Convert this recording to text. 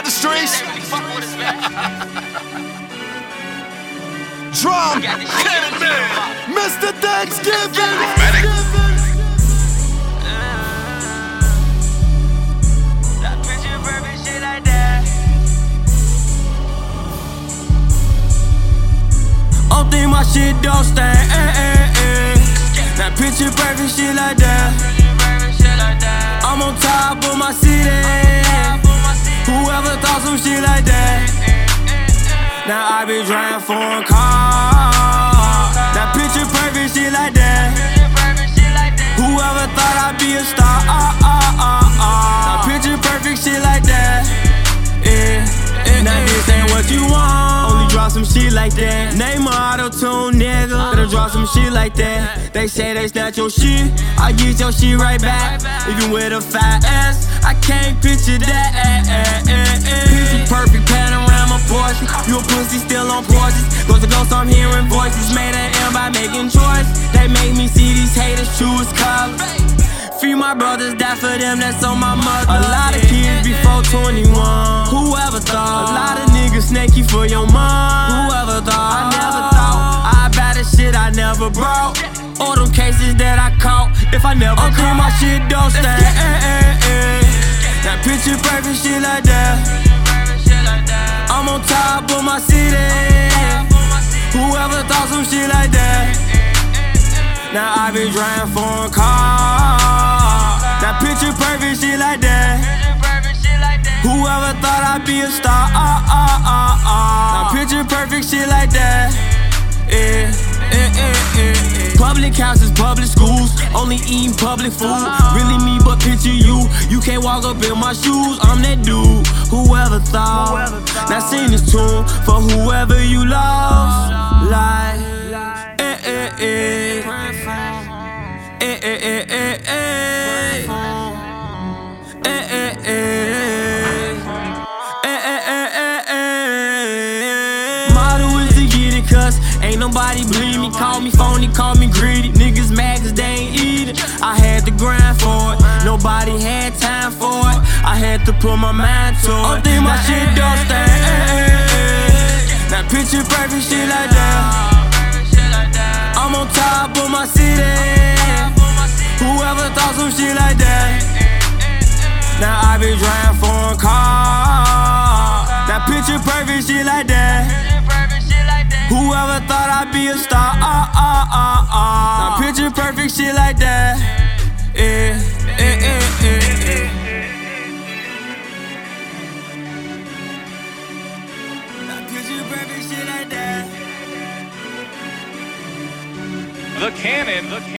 the streets. Drum, Mr. Thanksgiving. Don't think my shit don't stand. That picture perfect shit like that. I'm on top of my city. Whoever thought some shit like that? Now I be driving foreign cars. That picture perfect shit like that. Whoever thought I'd be a star? That picture perfect shit like that. Now this ain't what you want. Only drop some shit like that. Name a auto-tune nigga. Better drop some shit like that. They say they snatch your shit, I get your shit right back. Even with a fat ass, I can't picture that. Picture perfect panorama Porsche. You a pussy still on Porsches. Ghost to ghost, I'm hearing voices. Made an M by making choice. They make me see these haters choose colors. Free my brothers, die for them, that's on my mother. A lot of kids before 21. Whoever thought? A lot of niggas snaky for your mom. Whoever thought? I never thought I buy the shit I never brought. All them cases that I caught. If I never caught, my shit don't stand. That picture perfect shit like that. I'm on top of my city. Whoever thought some shit like that? Now I be driving foreign cars. That picture perfect shit like that. Whoever thought I'd be a star? Now picture perfect shit like that. Public houses, public schools, only eating public food. Really me, but picture you. You can't walk up in my shoes. I'm that dude. Whoever thought? Now sing this tune for whoever you lost. Like, Motto is to get it, cuz ain't nobody believe me. Call me phony, call me greedy. Niggas mad cause they ain't eating. I had to grind for it, nobody had time for it. I had to put my mind to it. Don't think my shit don't stand. That picture perfect shit like that. I'm on top of my city. Whoever thought some shit like that? Now I be driving foreign cars. That picture perfect shit like that. Whoever thought I'd be a star? Now picture perfect shit like that. Now picture perfect shit like that. The Cannon.